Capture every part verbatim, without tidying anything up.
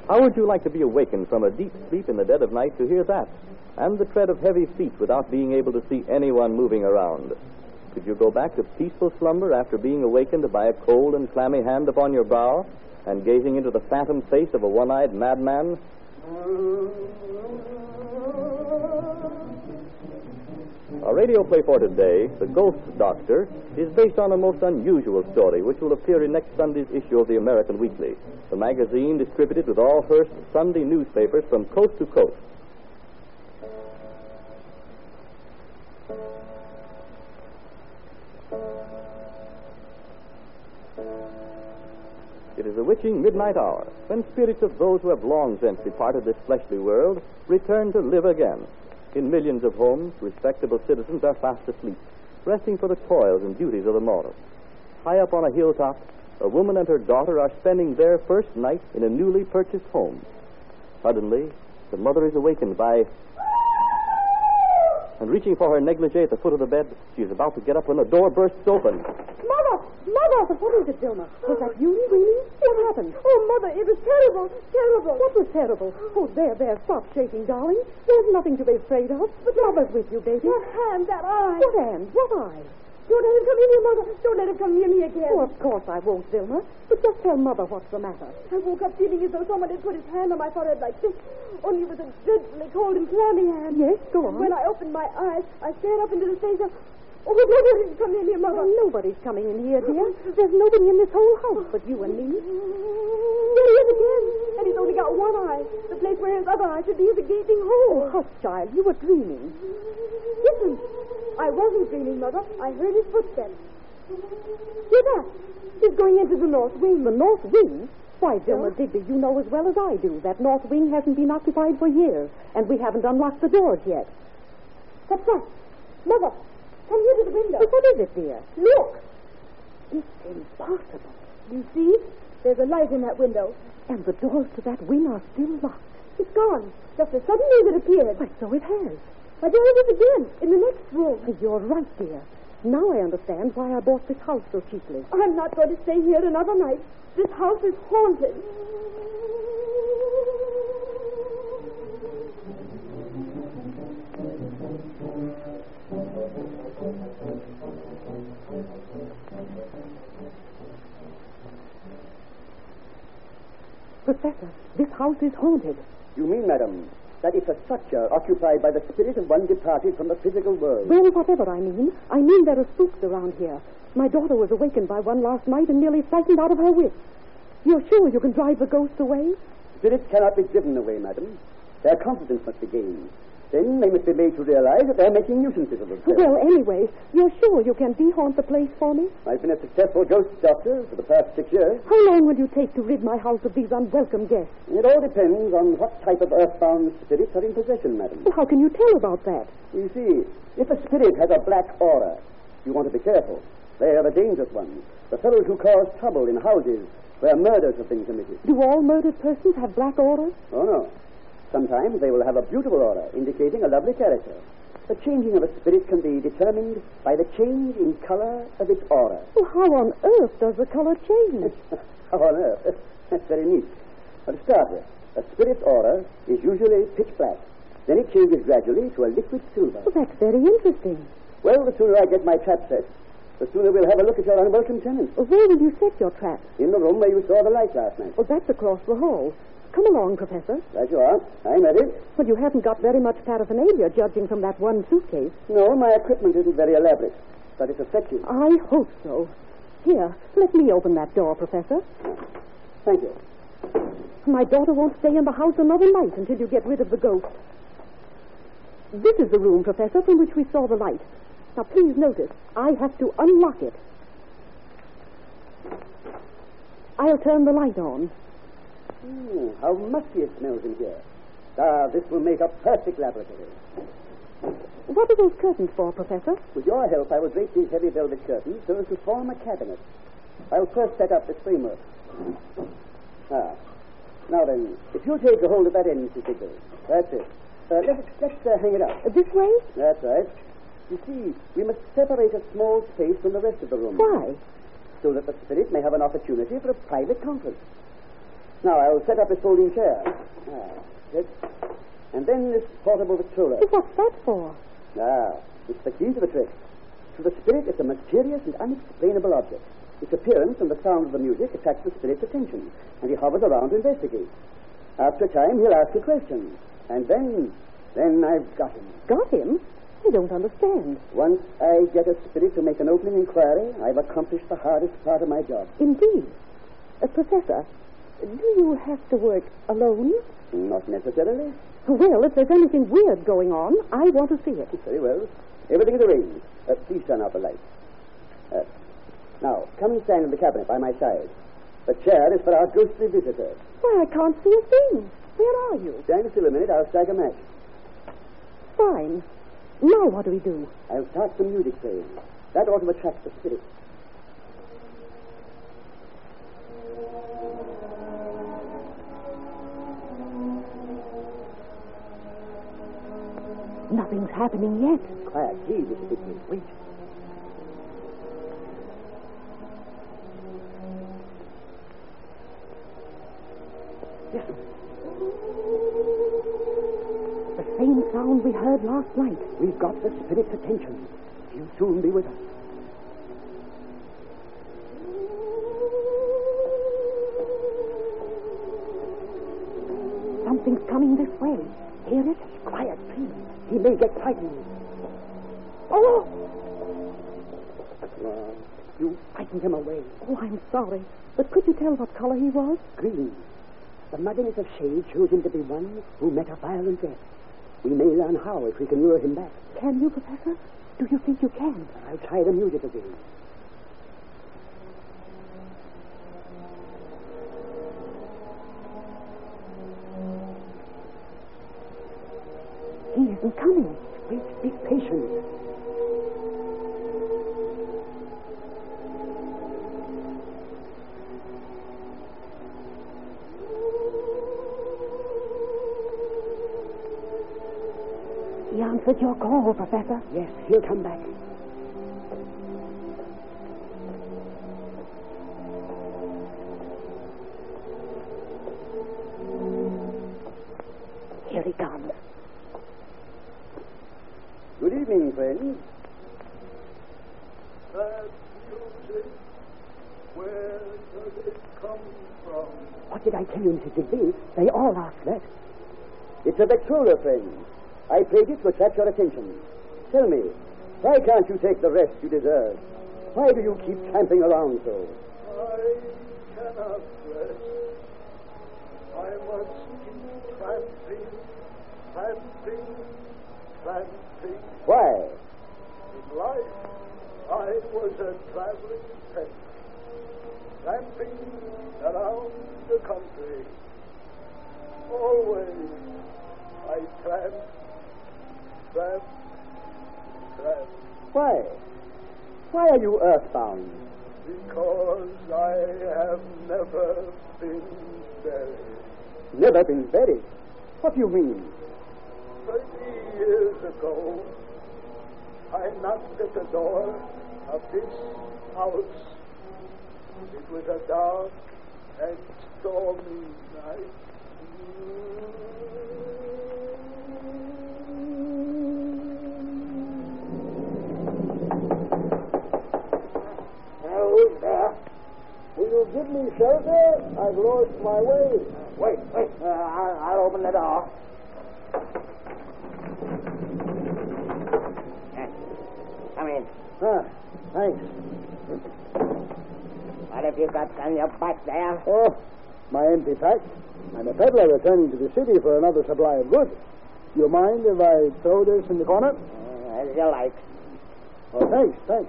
How would you like to be awakened from a deep sleep in the dead of night to hear that, and the tread of heavy feet without being able to see anyone moving around? Could you go back to peaceful slumber after being awakened by a cold and clammy hand upon your brow and gazing into the phantom face of a one-eyed madman? Our radio play for today, The Ghost Doctor, is based on a most unusual story which will appear in next Sunday's issue of the American Weekly, the magazine distributed with all Hearst Sunday newspapers from coast to coast. It is a witching midnight hour when spirits of those who have long since departed this fleshly world return to live again. In millions of homes, respectable citizens are fast asleep, resting for the toils and duties of the morrow. High up on a hilltop, a woman and her daughter are spending their first night in a newly purchased home. Suddenly, the mother is awakened by... And reaching for her negligee at the foot of the bed, she is about to get up when the door bursts open. Mother! Mother! What is it, Vilma? Was that you screaming? What happened? Oh, Mother, it was terrible. Terrible. What was terrible? Oh, there, there. Stop shaking, darling. There's nothing to be afraid of. But Mother's with you, baby. That hand, that eye. What hand? What eye? Don't let him come in here, Mother. Don't let him come near me again. Oh, of course I won't, Vilma. But just tell Mother what's the matter. I woke up feeling as though someone had put his hand on my forehead like this. Only it was a dreadfully cold and clammy hand. Yes, go on. When I opened my eyes, I stared up into the face of... Oh, don't let him come in here, Mother. Well, nobody's coming in here, dear. There's nobody in this whole house but you and me. There he is again. And he's only got one eye. The place where his other eye should be is a gaping hole. Oh, hush, child. You were dreaming. Listen. I wasn't dreaming, Mother. I heard his footsteps. Hear that? He's going into the north wing. The north wing? Why, Vilma Digby, you know as well as I do that north wing hasn't been occupied for years, and we haven't unlocked the doors yet. That's right. Mother, come here to the window. But what is it, dear? Look. It's impossible. You see? There's a light in that window. And the doors to that wing are still locked. It's gone. Just as suddenly as it appeared. Why, so it has. Why, there it is again, in the next room. You're right, dear. Now I understand why I bought this house so cheaply. I'm not going to stay here another night. This house is haunted. Professor, this house is haunted. You mean, madam, that it's a structure occupied by the spirit of one departed from the physical world? Well, whatever I mean, I mean there are spooks around here. My daughter was awakened by one last night and nearly frightened out of her wits. You're sure you can drive the ghosts away? Spirits cannot be driven away, madam. Their confidence must be gained. Then they must be made to realize that they're making nuisances of themselves. Well, anyway, you're sure you can de-haunt the place for me? I've been a successful ghost doctor for the past six years. How long will you take to rid my house of these unwelcome guests? It all depends on what type of earthbound spirits are in possession, madam. Well, how can you tell about that? You see, if a spirit has a black aura, you want to be careful. They are the dangerous ones, the fellows who cause trouble in houses where murders have been committed. Do all murdered persons have black auras? Oh, no. Sometimes they will have a beautiful aura, indicating a lovely character. The changing of a spirit can be determined by the change in color of its aura. Well, how on earth does the color change? How on earth? That's very neat. Well, to start with, a spirit's aura is usually pitch black. Then it changes gradually to a liquid silver. Well, that's very interesting. Well, the sooner I get my trap set, the sooner we'll have a look at your unwelcome tenants. Well, where will you set your trap? In the room where you saw the light last night. Well, that's across the hall. Come along, Professor. Right you are. I'm ready. Well, you haven't got very much paraphernalia, judging from that one suitcase. No, my equipment isn't very elaborate, but it's effective. I hope so. Here, let me open that door, Professor. Thank you. My daughter won't stay in the house another night until you get rid of the ghost. This is the room, Professor, from which we saw the light. Now, please notice, I have to unlock it. I'll turn the light on. Hmm, how musty it smells in here. Ah, this will make a perfect laboratory. What are those curtains for, Professor? With your help, I will drape these heavy velvet curtains so as to form a cabinet. I'll first set up this framework. Ah. Now then, if you'll take a hold of that end, Missus Digby. That's it. Uh, let's let's uh, hang it up. Uh, this way? That's right. You see, we must separate a small space from the rest of the room. Why? So that the spirit may have an opportunity for a private conference. Now, I'll set up this folding chair. Ah, good. And then this portable Victrola. What's that for? Ah, it's the key to the trick. To the spirit, it's a mysterious and unexplainable object. Its appearance and the sound of the music attracts the spirit's attention, and he hovers around to investigate. After a time, he'll ask you questions. And then, then I've got him. Got him? I don't understand. Once I get a spirit to make an opening inquiry, I've accomplished the hardest part of my job. Indeed. Uh, Professor, do you have to work alone? Not necessarily. Well, if there's anything weird going on, I want to see it. Very well. Everything is arranged. Uh, please turn out the light. Uh, now, come and stand in the cabinet by my side. The chair is for our ghostly visitor. Why, I can't see a thing. Where are you? Stand still a minute. I'll strike a match. Fine. Now what do we do? I'll start the music playing. That ought to attract the spirit. Nothing's happening yet. Quiet, please, Mister Bigby. Wait. Listen. The same sound we heard last night. We've got the spirit's attention. He'll soon be with us. Something's coming this way. Hear it? Quiet, please. He may get frightened. Oh! Uh, you frightened him away. Oh, I'm sorry. But could you tell what color he was? Green. The muddiness of shade shows him to be one who met a violent death. We may learn how if we can lure him back. Can you, Professor? Do you think you can? I'll try the music again. He isn't coming. Wait, be patient. He answered your call, Professor. Yes, he'll come back. Here he comes. Good evening, friends. That music, where does it come from? What did I tell you, Missus Digby? They all ask that. It's a Victrola, friends. I played it to attract your attention. Tell me, why can't you take the rest you deserve? Why do you keep tramping around so? I cannot rest. I must keep tramping, tramping, tramping. Why? In life, I was a traveling peasant, tramping around the country. Always I tramped, tramped, tramped. Why? Why are you earthbound? Because I have never been buried. Never been buried? What do you mean? Thirty years ago, I knocked at the door of this house. It was a dark and stormy night. Who's there? Will you give me shelter? I've lost my way. Wait, wait. Uh, I'll, I'll open the door. Come in. Ah, thanks. What have you got on your back there? Oh, my empty pack. I'm a peddler returning to the city for another supply of goods. Do you mind if I throw this in the corner? Uh, as you like. Oh, thanks, thanks.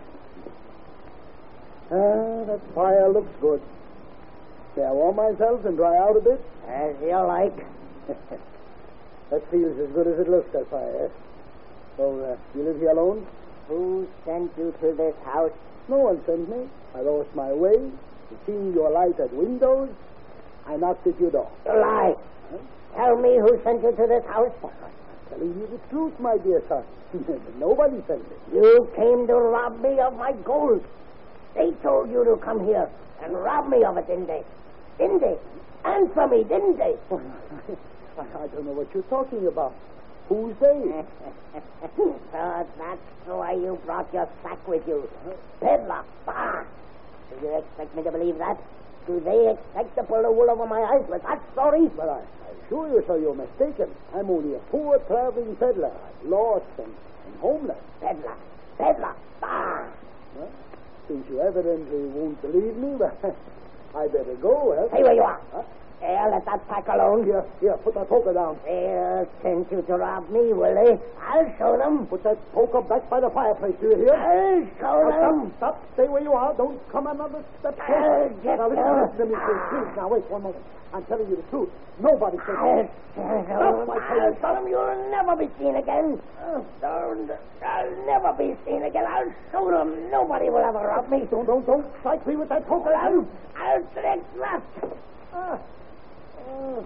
Ah, that fire looks good. May I warm myself and dry out a bit? As you like. That feels as good as it looks, that fire. So, uh, you live here alone? Who sent you to this house? No one sent me. I lost my way. It seemed your light at windows. I knocked at your door. You lie. Huh? Tell me who sent you to this house. Telling you the truth, my dear son. Nobody sent me. You came to rob me of my gold. They told you to come here and rob me of it, didn't they? didn't they? Answer me, didn't they? I, I don't know what you're talking about. Who's they? So that's why you brought your sack with you. Peddler. Bah! Do you expect me to believe that? Do they expect to pull the wool over my eyes with that story? Well, I, I assure you, sir, you're mistaken. I'm only a poor traveling peddler, lost and, and homeless. Peddler. Peddler. Bah! Well, since you evidently won't believe me, well, I better go, eh? Stay where you are. Huh? Yeah, let that pack alone. Here, here, put that poker down. They'll tempt you to rob me, will they? I'll show them. Put that poker back by the fireplace, do you hear? I'll show Now, them. stop, stop, stay where you are. Don't come another step I'll closer. get Now, listen, you. listen to me, please, please. Now, wait one moment. I'm telling you the truth. Nobody said I'll that. tell them. I'll tell them you'll never be seen again. Don't, I'll never be seen again. I'll show them nobody will ever rob me. Don't, don't, don't strike me with that poker. I'll, I'll trick that. Ah. Oh.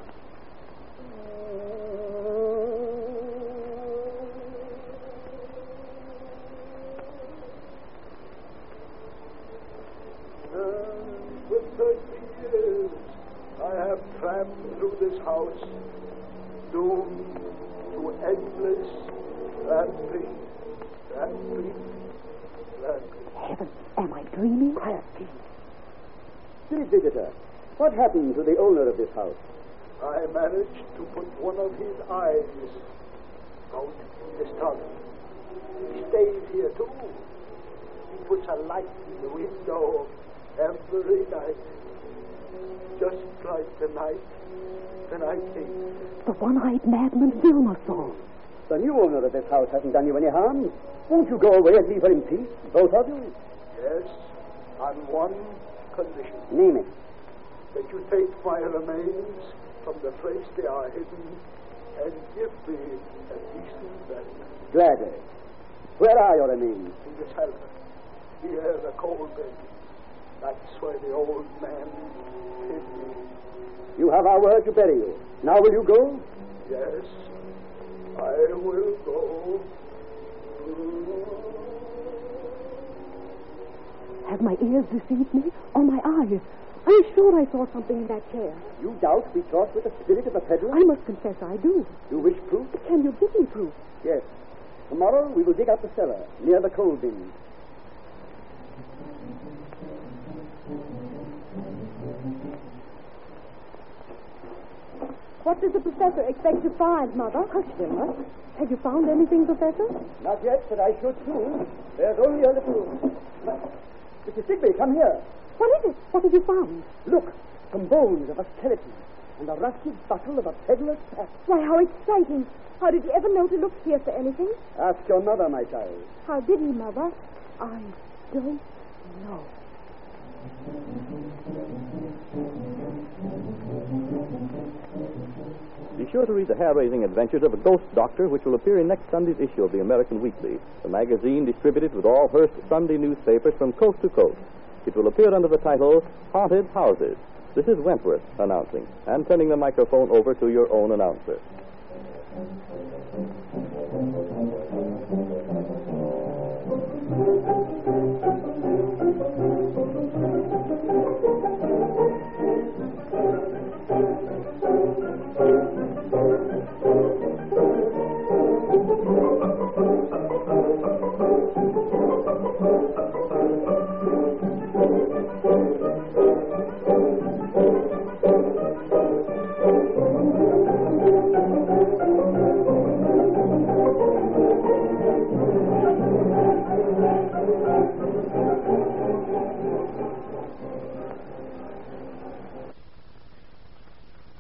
For thirty years, I have tramped through this house, doomed to endless tramping, tramping, tramping. Heavens, am I dreaming? Quiet, please. Spirit visitor, what happened to the owner of this house? I managed to put one of his eyes out this tunnel. He stays here, too. He puts a light in the window every night. Just like the night that I came. The one-eyed madman Vilma saw. The new owner of this house hasn't done you any harm. Won't you go away and leave her in peace, both of you? Yes, on one condition. Name it. That you take my remains from the place they are hidden and give me a decent burial. Gladly. Where are your remains? In the cellar. Here, the coal bin. That's where the old man hid me. You have our word to bury you. Now will you go? Yes, I will go. Have my ears deceived me? Or my eyes? I'm sure I saw something in that chair. You doubt we talk with the spirit of a peddler? I must confess I do. You wish proof? Can you give me proof? Yes. Tomorrow we will dig out the cellar near the coal bin. What does the professor expect to find, Mother? Hush, Vilma. Have you found anything, Professor? Not yet, but I should soon. There's only a little... Missus Digby, come here. What is it? What have you found? Look, some bones of a skeleton and a rusted bottle of a peddler's pack. Why, how exciting. How did he ever know to look here for anything? Ask your mother, my child. How did he, Mother? I don't know. Be sure to read the hair-raising adventures of a ghost doctor, which will appear in next Sunday's issue of the American Weekly, the magazine distributed with all Hearst Sunday newspapers from coast to coast. It will appear under the title Haunted Houses. This is Wentworth announcing and turning the microphone over to your own announcer.